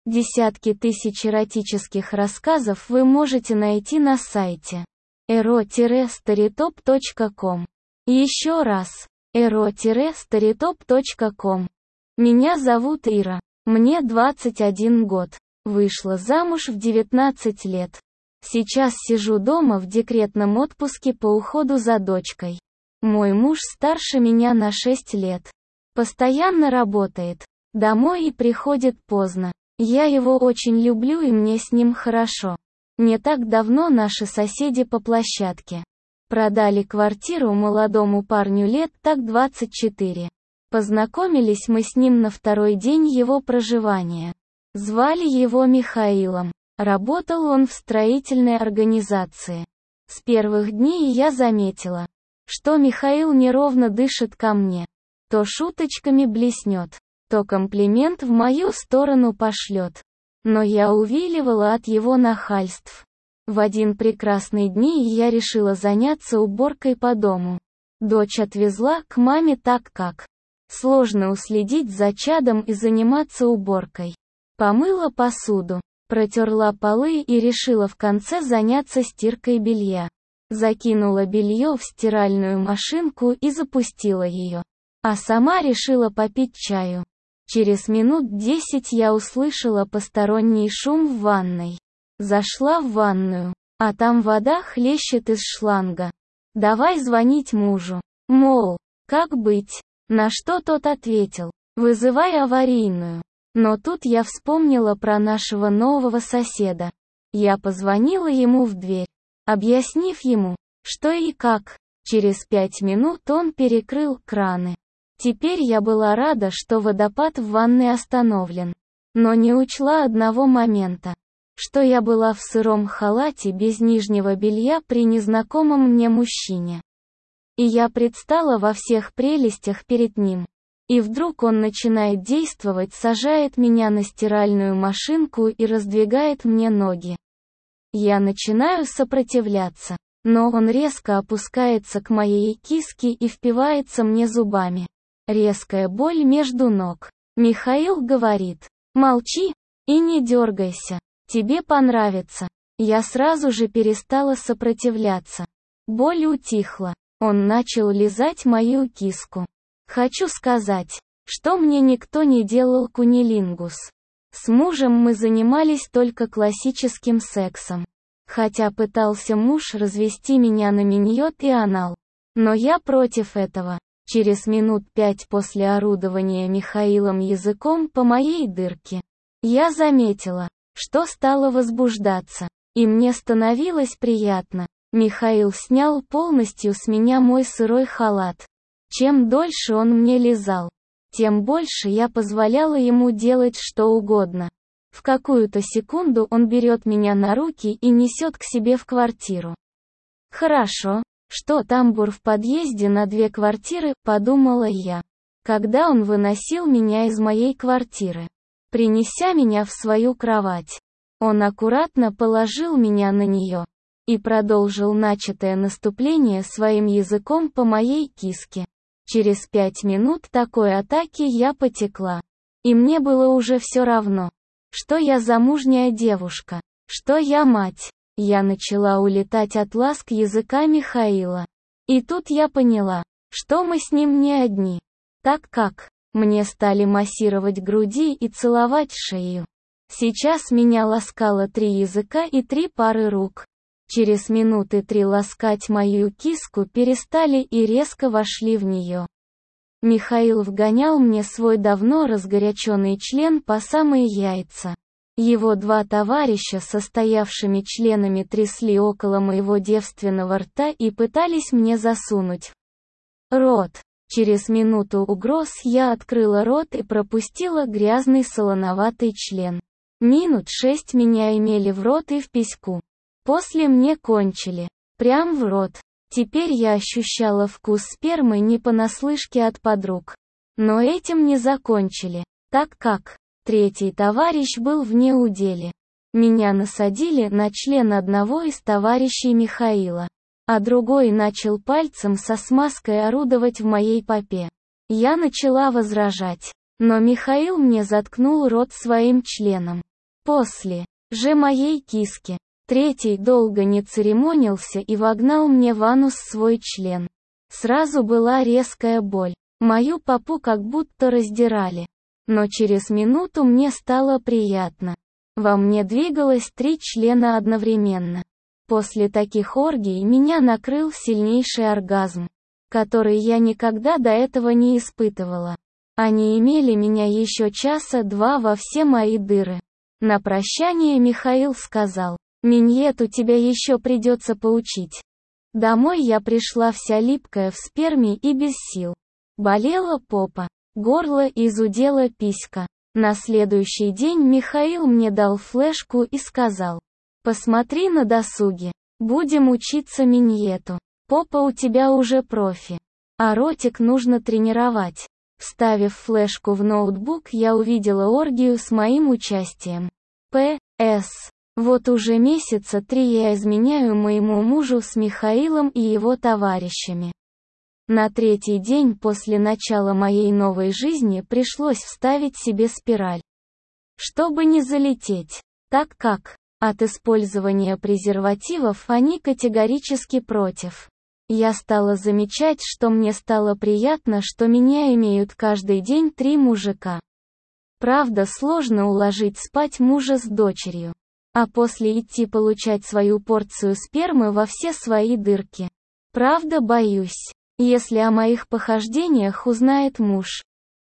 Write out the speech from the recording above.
Десятки тысяч эротических рассказов вы можете найти на сайте ero-storytop.com. Еще раз, ero-storytop.com. Меня зовут Ира. Мне 21 год. Вышла замуж в 19 лет. Сейчас сижу дома в декретном отпуске по уходу за дочкой. Мой муж старше меня на 6 лет. Постоянно работает. Домой и приходит поздно. Я его очень люблю и мне с ним хорошо. Не так давно наши соседи по площадке продали квартиру молодому парню лет так 24. Познакомились мы с ним на второй день его проживания. Звали его Михаилом. Работал он в строительной организации. С первых дней я заметила, что Михаил неровно дышит ко мне. То шуточками блеснет, то комплимент в мою сторону пошлет. Но я увиливала от его нахальств. В один прекрасный день я решила заняться уборкой по дому. Дочь отвезла к маме, так как сложно уследить за чадом и заниматься уборкой. Помыла посуду, протерла полы и решила в конце заняться стиркой белья. Закинула белье в стиральную машинку и запустила ее. А сама решила попить чаю. Через минут 10 я услышала посторонний шум в ванной. Зашла в ванную, а там вода хлещет из шланга. Давай звонить мужу. Мол, как быть? На что тот ответил: вызывай аварийную. Но тут я вспомнила про нашего нового соседа. Я позвонила ему в дверь, объяснив ему, что и как. Через 5 минут он перекрыл краны. Теперь я была рада, что водопад в ванной остановлен. Но не учла одного момента. Что я была в сыром халате без нижнего белья при незнакомом мне мужчине. И я предстала во всех прелестях перед ним. И вдруг он начинает действовать, сажает меня на стиральную машинку и раздвигает мне ноги. Я начинаю сопротивляться, но он резко опускается к моей киске и впивается мне зубами. Резкая боль между ног. Михаил говорит: молчи и не дергайся, тебе понравится. Я сразу же перестала сопротивляться. Боль утихла. Он начал лизать мою киску. Хочу сказать, что мне никто не делал куннилингус. С мужем мы занимались только классическим сексом. Хотя пытался муж развести меня на миньот и анал. Но я против этого. Через минут 5 после орудования Михаилом языком по моей дырке, я заметила, что стала возбуждаться, и мне становилось приятно. Михаил снял полностью с меня мой сырой халат. Чем дольше он мне лизал, тем больше я позволяла ему делать что угодно. В какую-то секунду он берет меня на руки и несет к себе в квартиру. Хорошо, что тамбур в подъезде на 2 квартиры, подумала я. Когда он выносил меня из моей квартиры, принеся меня в свою кровать, он аккуратно положил меня на нее и продолжил начатое наступление своим языком по моей киске. Через 5 минут такой атаки я потекла. И мне было уже все равно, что я замужняя девушка, что я мать. Я начала улетать от ласк языка Михаила. И тут я поняла, что мы с ним не одни. Так как мне стали массировать груди и целовать шею. Сейчас меня ласкало 3 языка и 3 пары рук. Через минуты 3 ласкать мою киску перестали и резко вошли в нее. Михаил вгонял мне свой давно разгоряченный член по самые яйца. Его 2 товарища со стоявшими членами трясли около моего девственного рта и пытались мне засунуть рот. Через минуту угроз я открыла рот и пропустила грязный солоноватый член. Минут 6 меня имели в рот и в письку. После мне кончили. Прям в рот. Теперь я ощущала вкус спермы не понаслышке от подруг. Но этим не закончили, так как 3-й товарищ был в неуделе. Меня насадили на член одного из товарищей Михаила, а другой начал пальцем со смазкой орудовать в моей попе. Я начала возражать, но Михаил мне заткнул рот своим членом. После же моей киски, третий долго не церемонился и вогнал мне в анус свой член. Сразу была резкая боль. Мою попу как будто раздирали. Но через минуту мне стало приятно. Во мне двигалось 3 члена одновременно. После таких оргий меня накрыл сильнейший оргазм, который я никогда до этого не испытывала. Они имели меня еще часа 2 во все мои дыры. На прощание Михаил сказал: «Миньету тебя еще придется поучить». Домой я пришла вся липкая в сперме и без сил. Болела попа, горло и зудела писька. На следующий день Михаил мне дал флешку и сказал: «Посмотри на досуге. Будем учиться миньету. Попа у тебя уже профи. А ротик нужно тренировать». Вставив флешку в ноутбук, я увидела оргию с моим участием. П.С. Вот уже месяца 3 я изменяю моему мужу с Михаилом и его товарищами. На 3-й день после начала моей новой жизни пришлось вставить себе спираль, чтобы не залететь, так как от использования презервативов они категорически против. Я стала замечать, что мне стало приятно, что меня имеют каждый день 3 мужика. Правда, сложно уложить спать мужа с дочерью, а после идти получать свою порцию спермы во все свои дырки. Правда, боюсь, если о моих похождениях узнает муж,